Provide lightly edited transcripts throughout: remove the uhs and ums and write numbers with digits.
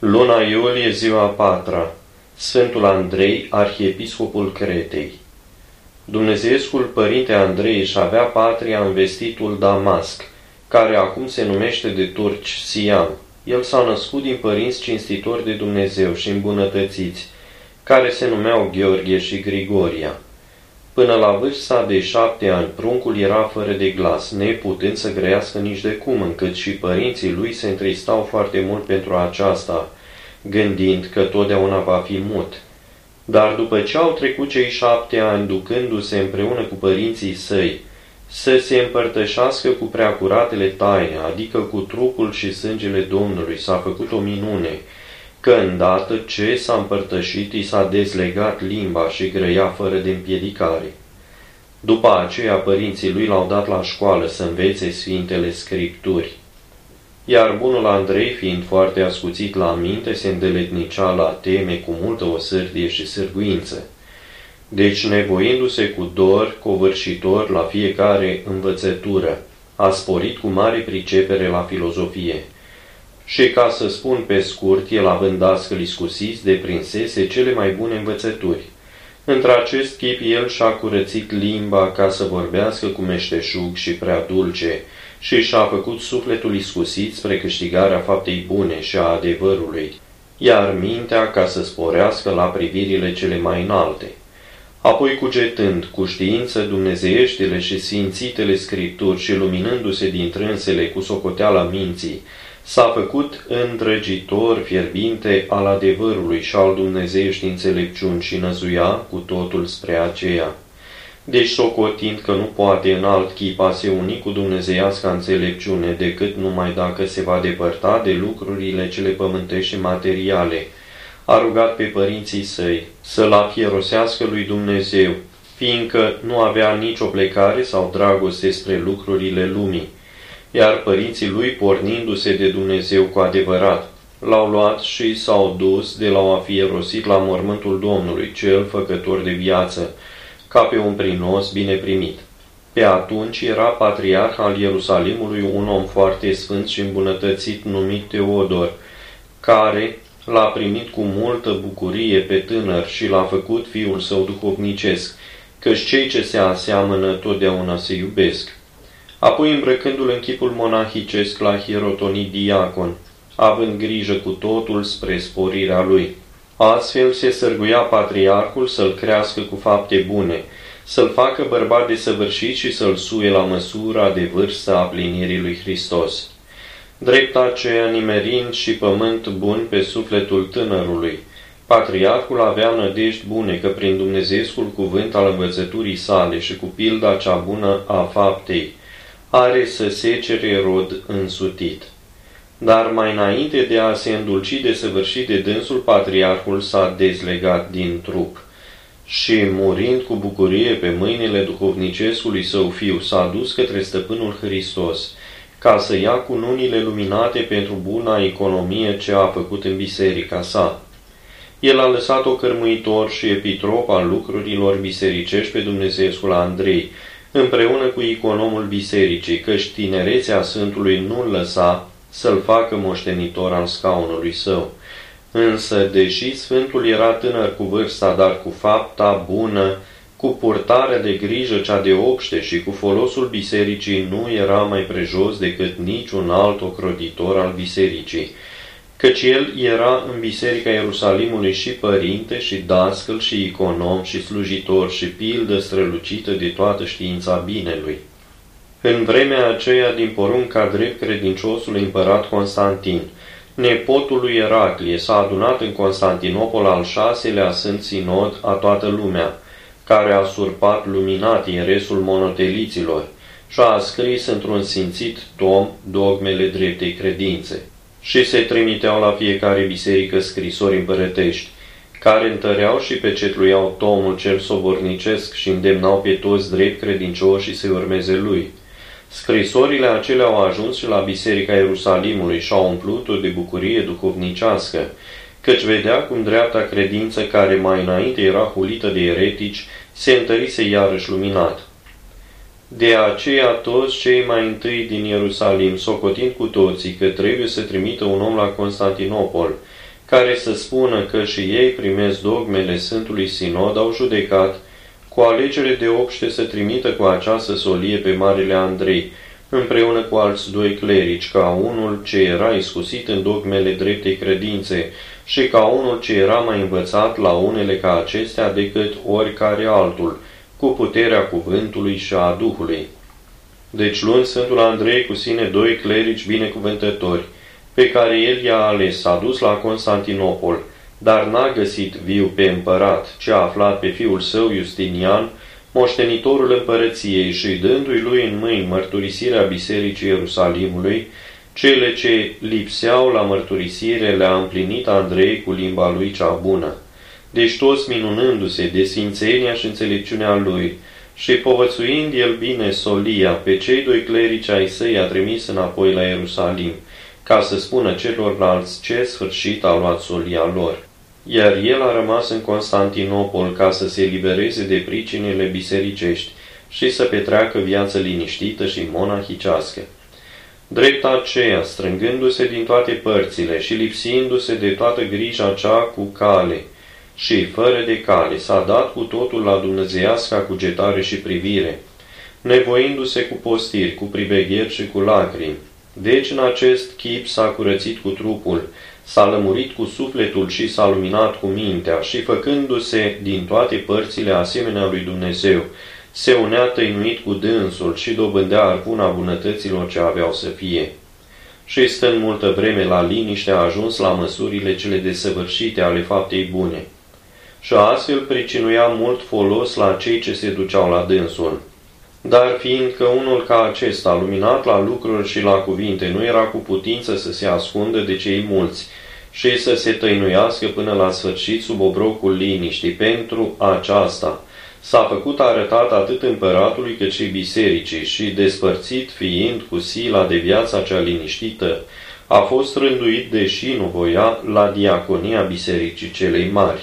Luna iulie, ziua a patra. Sfântul Andrei, arhiepiscopul Cretei. Dumnezeescul Părinte Andrei își avea patria în vestitul Damasc, care acum se numește de turci Siam. El s-a născut din părinți cinstitori de Dumnezeu și îmbunătățiți, care se numeau Gheorghe și Grigoria. Până la vârsta de 7 ani, pruncul era fără de glas, neputând să grăiască nici de cum, încât și părinții lui se întristau foarte mult pentru aceasta, gândind că totdeauna va fi mut. Dar după ce au trecut cei 7 ani, ducându-se împreună cu părinții săi, să se împărtășească cu preacuratele taine, adică cu trupul și sângele Domnului, s-a făcut o minune, că îndată ce s-a împărtășit, i s-a dezlegat limba și grăia fără de împiedicare. După aceea, părinții lui l-au dat la școală să învețe Sfintele Scripturi. Iar bunul Andrei, fiind foarte ascuțit la minte, se îndeletnicea la teme cu multă osârdie și sârguință. Deci, nevoindu-se cu dor covârșitor la fiecare învățătură, a sporit cu mare pricepere la filozofie. Și ca să spun pe scurt, el având dascăli scusiți, deprinsese cele mai bune învățături. Într-acest chip el și-a curățit limba ca să vorbească cu meșteșug și prea dulce și și-a făcut sufletul iscusit spre câștigarea faptei bune și a adevărului, iar mintea ca să sporească la privirile cele mai înalte. Apoi, cugetând cu știință dumnezeieștile și sfințitele Scripturi și luminându-se dintrânsele cu socoteala minții, s-a făcut îndrăgitor fierbinte al adevărului și al dumnezeiești înțelepciuni și năzuia cu totul spre aceea. Deci, socotind că nu poate în alt chip a se uni cu dumnezeiasca înțelepciune decât numai dacă se va depărta de lucrurile cele pământești și materiale, a rugat pe părinții săi să-l afierosească lui Dumnezeu, fiindcă nu avea nicio plecare sau dragoste spre lucrurile lumii. Iar părinții lui, pornindu-se de Dumnezeu cu adevărat, l-au luat și s-au dus de l-au afierosit la mormântul Domnului, cel făcător de viață, ca pe un prinos bine primit. Pe atunci era patriarh al Ierusalimului un om foarte sfânt și îmbunătățit numit Teodor, care l-a primit cu multă bucurie pe tânăr și l-a făcut fiul său duhovnicesc, căci cei ce se aseamănă totdeauna se iubesc. Apoi, îmbrăcându-l în chipul monahicesc, l-a hierotonit diacon, având grijă cu totul spre sporirea lui. Astfel se sârguia patriarhul să-l crească cu fapte bune, să-l facă bărbat desăvârșit și să-l suie la măsura de vârstă a plinirii lui Hristos. Drept aceea, nimerind și pământ bun pe sufletul tânărului, patriarhul avea nădejdi bune că prin Dumnezeescul cuvânt al învățăturii sale și cu pilda cea bună a faptei, are să secere rod însutit. Dar mai înainte de a se îndulci desăvârșit de dânsul, patriarhul s-a dezlegat din trup și, murind cu bucurie pe mâinile duhovnicescului său fiu, s-a dus către stăpânul Hristos, ca să ia cununile luminate pentru buna economie ce a făcut în biserica sa. El a lăsat-o cărmuitor și epitrop al lucrurilor bisericești pe Dumnezeescul Andrei, împreună cu economul bisericii, căci tinerețea Sfântului nu-l lăsa să-l facă moștenitor al scaunului său. Însă, deși Sfântul era tânăr cu vârsta, dar cu fapta bună, cu purtarea de grijă cea de obște și cu folosul bisericii, nu era mai prejos decât niciun alt ocroditor al bisericii, căci el era în biserica Ierusalimului și părinte și dascăl și econom și slujitor și pildă strălucită de toată știința binelui. În vremea aceea, din porunca drept credinciosului împărat Constantin, nepotul lui Eraclie, s-a adunat în Constantinopol al 6-lea Sfânt Sinod a toată lumea, care a surpat luminat ieresul monoteliților și a scris într-un sfințit tom dogmele dreptei credințe. Și se trimiteau la fiecare biserică scrisori împărătești, care întăreau și pecetluiau tomul cel sobornicesc și îndemnau pe toți drept credincioși să urmeze lui. Scrisorile acelea au ajuns și la biserica Ierusalimului și au umplut-o de bucurie duhovnicească, căci vedea cum dreapta credință, care mai înainte era hulită de eretici, se întărise iarăși luminat. De aceea toți cei mai întâi din Ierusalim, socotind cu toții că trebuie să trimită un om la Constantinopol, care să spună că și ei primesc dogmele Sfântului Sinod, au judecat cu alegere de obște să trimită cu această solie pe Marele Andrei, împreună cu alți 2 clerici, ca unul ce era iscusit în dogmele dreptei credințe și ca unul ce era mai învățat la unele ca acestea decât oricare altul, cu puterea cuvântului și a Duhului. Deci luând Sfântul Andrei cu sine 2 clerici binecuvântători, pe care el i-a ales, s-a dus la Constantinopol, dar n-a găsit viu pe împărat, ci a aflat pe fiul său Justinian, moștenitorul împărăției, și dându-i lui în mâini mărturisirea Bisericii Ierusalimului, cele ce lipseau la mărturisire le-a împlinit Andrei cu limba lui cea bună. Deci toți minunându-se de sfințenia și înțelepciunea lui și povățuind el bine solia, pe cei 2 clerici ai săi a trimis înapoi la Ierusalim, ca să spună celorlalți ce sfârșit a luat solia lor. Iar el a rămas în Constantinopol ca să se libereze de pricinile bisericești și să petreacă viață liniștită și monahicească. Drept aceea, strângându-se din toate părțile și lipsindu-se de toată grija cea cu cale și fără de cale, s-a dat cu totul la dumnezeiasca cugetare și privire, nevoindu-se cu postiri, cu privegheri și cu lacrimi. Deci în acest chip s-a curățit cu trupul, s-a lămurit cu sufletul și s-a luminat cu mintea și, făcându-se din toate părțile asemenea lui Dumnezeu, se unea tăinuit cu dânsul și dobândea arpuna bunătăților ce aveau să fie. Și stând multă vreme la liniște, a ajuns la măsurile cele desăvârșite ale faptei bune. Și astfel pricinuia mult folos la cei ce se duceau la dânsul. Dar fiindcă unul ca acesta, luminat la lucruri și la cuvinte, nu era cu putință să se ascundă de cei mulți și să se tăinuiască până la sfârșit sub obrocul liniștii, pentru aceasta s-a făcut arătat atât împăratului cât și bisericii și, despărțit fiind cu sila de viața cea liniștită, a fost rânduit, deși nu voia, la diaconia bisericii celei mari.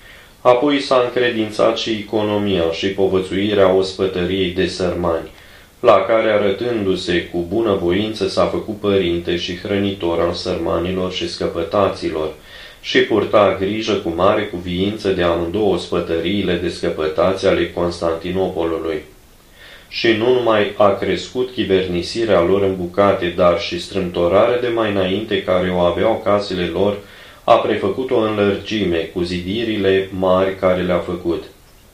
Apoi s-a încredințat și economia și povățuirea ospătăriei de sărmani, la care, arătându-se cu bună voință, s-a făcut părinte și hrănitor al sărmanilor și scăpătaților și purta grijă cu mare cuviință de amândouă ospătăriile de scăpătați ale Constantinopolului. Și nu numai a crescut chivernisirea lor în bucate, dar și strâmtorarea de mai înainte care o aveau casele lor, a prefăcut-o în lărgime, cu zidirile mari care le-a făcut.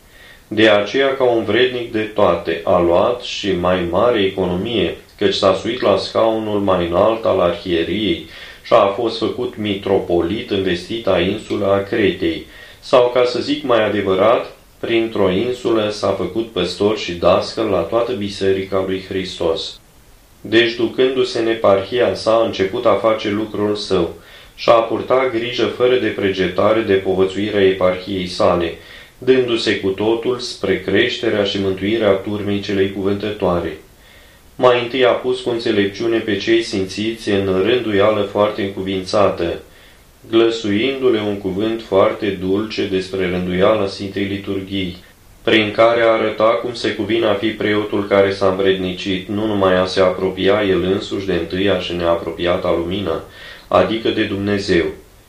De aceea, ca un vrednic de toate, a luat și mai mare economie, căci s-a suit la scaunul mai înalt al arhieriei și a fost făcut mitropolit în vestita insulă a Cretei, sau, ca să zic mai adevărat, printr-o insulă s-a făcut păstor și dascăl la toată biserica lui Hristos. Deci, ducându-se în eparhia sa, a început a face lucrul său și a purtat grijă fără de pregetare de povățuirea eparhiei sale, dându-se cu totul spre creșterea și mântuirea turmei celei cuvântătoare. Mai întâi a pus cu înțelepciune pe cei simțiți în rânduială foarte încuvințată, glăsuindu-le un cuvânt foarte dulce despre rânduiala Sfintei Liturghii, prin care arăta cum se cuvine a fi preotul care s-a învrednicit, nu numai a se apropia el însuși de întâia și neapropiata lumină, adică de Dumnezeu,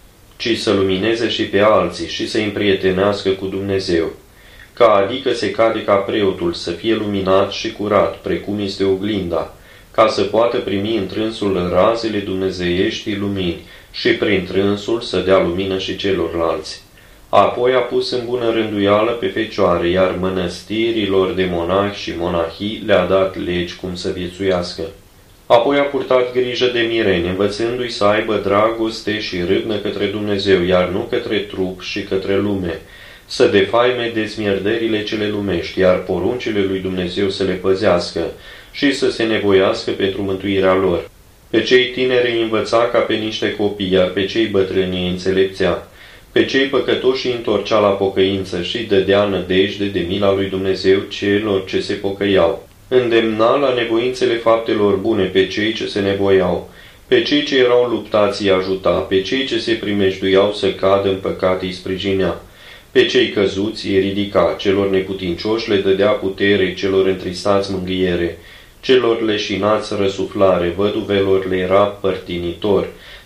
ci să lumineze și pe alții și să-i împrietenească cu Dumnezeu, ca adică se cade ca preotul să fie luminat și curat, precum este oglinda, ca să poată primi întrânsul razele dumnezeieștii lumini și prin trânsul să dea lumină și celorlalți. Apoi a pus în bună rânduială pe fecioare, iar mănăstirilor de monahi și monahii le-a dat legi cum să viețuiască. Apoi a purtat grijă de mireni, învățându-i să aibă dragoste și râvnă către Dumnezeu, iar nu către trup și către lume, să defaime dezmierdările cele lumești, iar poruncile lui Dumnezeu să le păzească și să se nevoiască pentru mântuirea lor. Pe cei tineri îi învăța ca pe niște copii, iar pe cei bătrâni îi înțelepțea. Pe cei păcătoși îi întorcea la pocăință și dădea nădejde de mila lui Dumnezeu celor ce se pocăiau. Îndemna la nevoințele faptelor bune pe cei ce se nevoiau, pe cei ce erau luptați îi ajuta, pe cei ce se primejduiau să cadă în păcat îi sprijinea, pe cei căzuți îi ridica, celor neputincioși le dădea putere, celor întristați mângâiere, celor leșinați răsuflare, văduvelor le era părtinitor,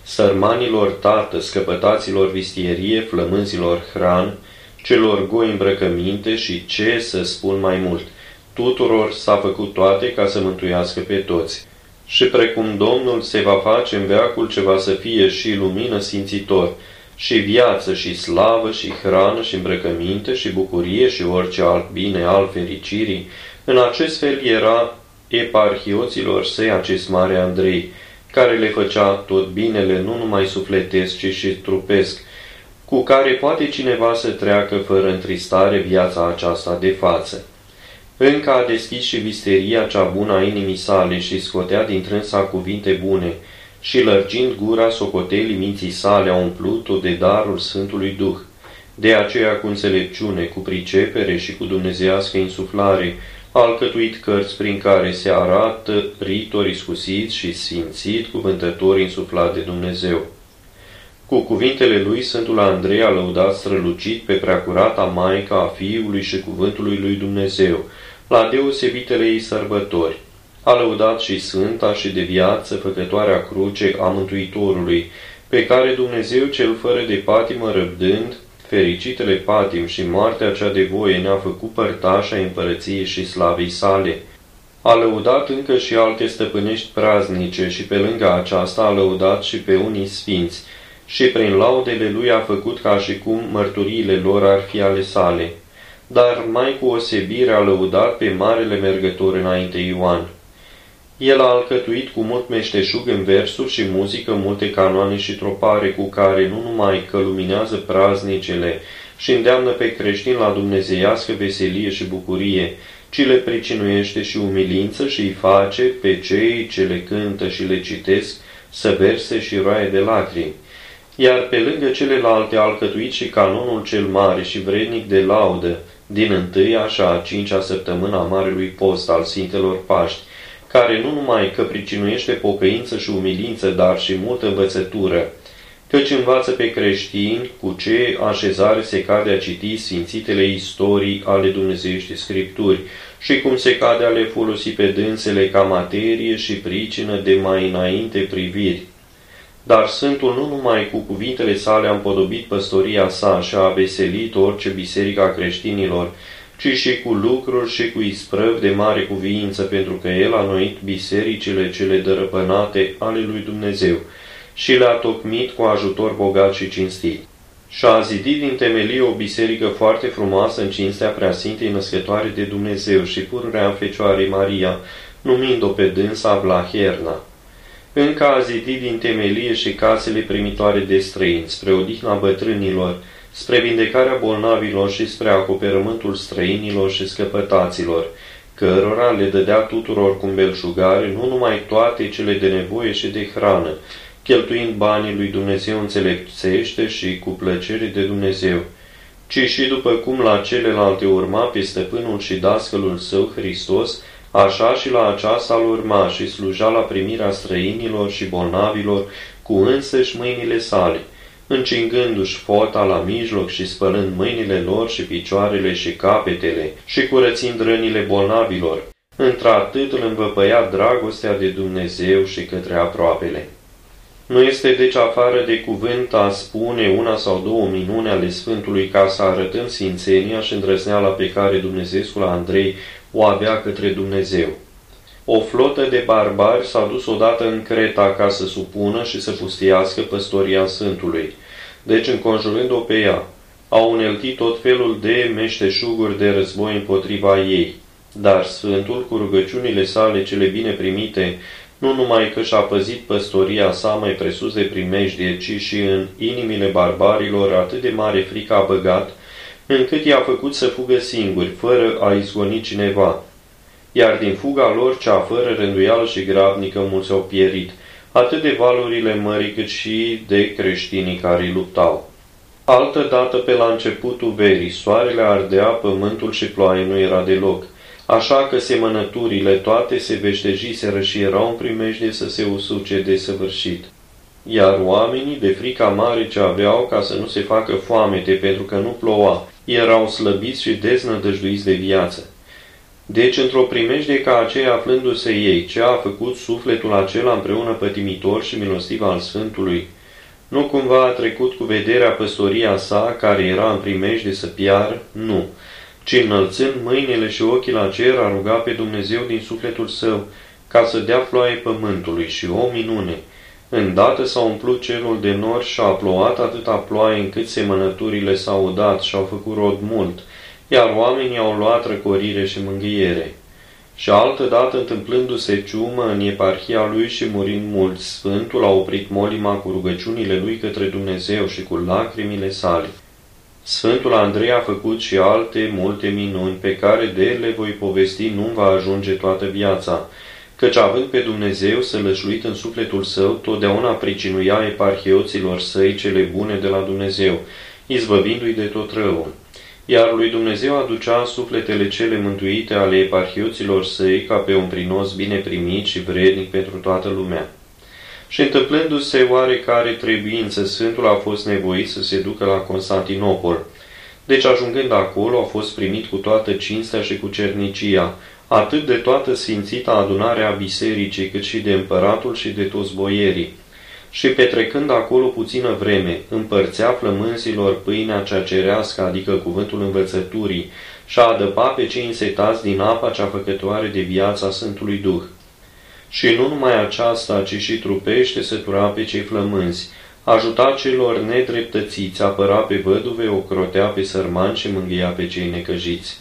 sărmanilor tată, scăpătaților vistierie, flămânzilor hran, celor goi îmbrăcăminte și ce să spun mai mult, tuturor s-a făcut toate ca să mântuiască pe toți. Și precum Domnul se va face în veacul ce va să fie și lumină sfințitor, și viață, și slavă, și hrană, și îmbrăcăminte, și bucurie, și orice alt bine al fericirii, în acest fel era eparhioților săi acest mare Andrei, care le făcea tot binele, nu numai sufletesc, ci și trupesc, cu care poate cineva să treacă fără întristare viața aceasta de față. Încă a deschis și visteria cea bună a inimii sale și scotea din trânsa cuvinte bune și, lărgind gura socotelii minții sale, a umplut-o de darul Sfântului Duh. De aceea, cu înțelepciune, cu pricepere și cu dumnezeiască insuflare, a alcătuit cărți prin care se arată ritori iscusiți și sfințit cuvântători insuflat de Dumnezeu. Cu cuvintele lui, Sfântul Andrei a lăudat strălucit pe preacurata Maica a Fiului și Cuvântului lui Dumnezeu, la deosebitele ei sărbători. A lăudat și Sfânta și de viață făcătoarea cruce a Mântuitorului, pe care Dumnezeu cel fără de patimă răbdând, fericitele patim și moartea cea de voie ne-a făcut părtașa împărăției și slavei sale. A lăudat încă și alte stăpânești praznice și pe lângă aceasta a lăudat și pe unii sfinți, și prin laudele lui a făcut ca și cum mărturiile lor ar fi ale sale. Dar mai cu osebire a lăudat pe marele mergător înainte Ioan. El a alcătuit cu mult meșteșug în versuri și muzică multe canoane și tropare cu care nu numai că luminează praznicele și îndeamnă pe creștini la dumnezeiască veselie și bucurie, ci le pricinuiește și umilință și îi face pe cei ce le cântă și le citesc să verse și roaie de lacrimi. Iar pe lângă celelalte a alcătuit și canonul cel mare și vrednic de laudă din 1-a și a 5-a săptămână a Marelui Post al Sfintelor Paști, care nu numai că pricinuiește pocăință și umilință, dar și multă învățătură, căci învață pe creștini cu ce așezare se cade a citi sfințitele istorii ale dumnezeiești Scripturi și cum se cade a le folosi pe dânsele ca materie și pricină de mai înainte priviri. Dar Sfântul nu numai cu cuvintele sale a împodobit păstoria sa și a veselit orice biserică a creștinilor, ci și cu lucruri și cu isprăvi de mare cuviință, pentru că el a înnoit bisericile cele dărăpânate ale lui Dumnezeu și le-a tocmit cu ajutor bogat și cinstit. Și a zidit din temelie o biserică foarte frumoasă în cinstea Preasfintei Născătoare de Dumnezeu și pururea Fecioarei Maria, numind-o pe dânsa Vlaherna. Încă a zidit din temelie și casele primitoare de străini, spre odihna bătrânilor, spre vindecarea bolnavilor și spre acoperământul străinilor și scăpătaților, cărora le dădea tuturor cu belșugare nu numai toate cele de nevoie și de hrană, cheltuind banii lui Dumnezeu înțelepțește și cu plăcere de Dumnezeu, ci și după cum la celelalte urma pe stăpânul și dascălul său Hristos, așa și la aceasta îl urma și sluja la primirea străinilor și bolnavilor cu însăși mâinile sale, încingându-și fota la mijloc și spălând mâinile lor și picioarele și capetele și curățind rănile bolnavilor. Într-atât îl învăpăia dragostea de Dumnezeu și către aproapele. Nu este deci afară de cuvânt a spune una sau două minuni ale Sfântului ca să arătăm sfințenia și îndrăzneala pe care Dumnezeescul Andrei o avea către Dumnezeu. O flotă de barbari s-a dus odată în Creta ca să supună și să pustiască păstoria Sfântului. Deci, înconjurând-o pe ea, au uneltit tot felul de meșteșuguri de război împotriva ei. Dar Sfântul, cu rugăciunile sale cele bine primite, nu numai că și-a păzit păstoria sa mai presus de primejdie, ci și în inimile barbarilor atât de mare frică a băgat, încât i-a făcut să fugă singuri, fără a izgoni cineva. Iar din fuga lor, cea fără rânduială și grabnică, mulți au pierit, atât de valurile mării cât și de creștinii care îi luptau. Altădată, pe la începutul verii, soarele ardea, pământul și ploaie nu era deloc, așa că semănăturile toate se veștejiseră și erau în primejdie să se usuce de săvârșit. Iar oamenii, de frica mare ce aveau ca să nu se facă foamete pentru că nu ploua, erau slăbiți și deznădăjduiți de viață. Deci, într-o primejdie ca aceea, aflându-se ei, ce a făcut sufletul acela împreună pătimitor și milostiv al Sfântului, Nu cumva a trecut cu vederea păstoria sa, care era în primejde să piară? Nu, ci înălțând mâinile și ochii la cer, a rugat pe Dumnezeu din sufletul său, ca să dea ploaie pământului, și o minune! Îndată s-a umplut cerul de nori și a plouat atâta ploaie încât semănăturile s-au udat și au făcut rod mult, iar oamenii au luat răcorire și mângâiere. Și altădată, întâmplându-se ciumă în eparhia lui și murind mulți, Sfântul a oprit molima cu rugăciunile lui către Dumnezeu și cu lacrimile sale. Sfântul Andrei a făcut și alte multe minuni, pe care de le voi povesti nu va ajunge toată viața, căci având pe Dumnezeu sălășluit în sufletul său, totdeauna pricinuia eparhioților săi cele bune de la Dumnezeu, izbăvindu-i de tot răul. Iar lui Dumnezeu aducea sufletele cele mântuite ale eparhioților săi ca pe un prinos bine primit și vrednic pentru toată lumea. Și întâmplându-se oarecare trebuință, Sfântul a fost nevoit să se ducă la Constantinopol. Deci, ajungând acolo, a fost primit cu toată cinstea și cu cernicia, atât de toată sfințita adunare a bisericii, cât și de împăratul și de toți boierii. Și petrecând acolo puțină vreme, împărțea flămânzilor pâinea cea cerească, adică cuvântul învățăturii, și a adăpa pe cei însetați din apa cea făcătoare de viața Sfântului Duh. Și nu numai aceasta, ci și trupește sătura pe cei flămânzi, ajuta celor nedreptățiți, apăra pe văduve, ocrotea pe sărmani și mângâia pe cei necăjiți.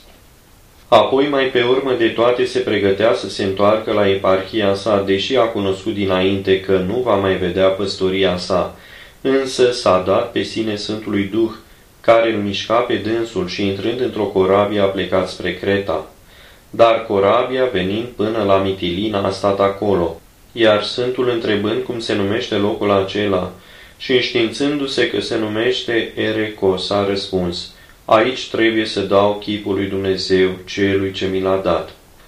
Apoi, mai pe urmă de toate, se pregătea să se întoarcă la eparhia sa, deși a cunoscut dinainte că nu va mai vedea păstoria sa, însă s-a dat pe sine Sfântului Duh, care îl mișca pe dânsul și, intrând într-o corabie, a plecat spre Creta. Dar corabia, venind până la Mitilina, a stat acolo, iar Sfântul, întrebând cum se numește locul acela și înștiințându-se că se numește Erecos, a răspuns: aici trebuie să dau chipul lui Dumnezeu celui ce mi l-a dat.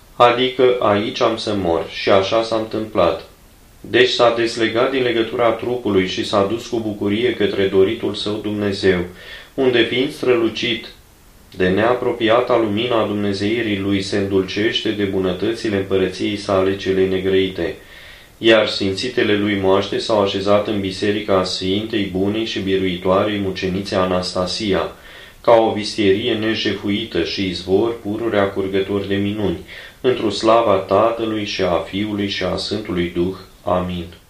Adică aici am să mor, și așa s-a întâmplat. Deci s-a deslegat din legătura trupului și s-a dus cu bucurie către doritul său Dumnezeu, unde, fiind strălucit de neapropiata lumina Dumnezeirii lui, se îndulcește de bunătățile împărăției sale cele negrăite, iar sfințitele lui moaște s-au așezat în biserica Sfintei, Bunei și Biruitoarei Mucenițe Anastasia, ca o vistierie nejefuită și izvor pururea curgător de minuni, într-o slava Tatălui și a Fiului și a Sfântului Duh. Amin.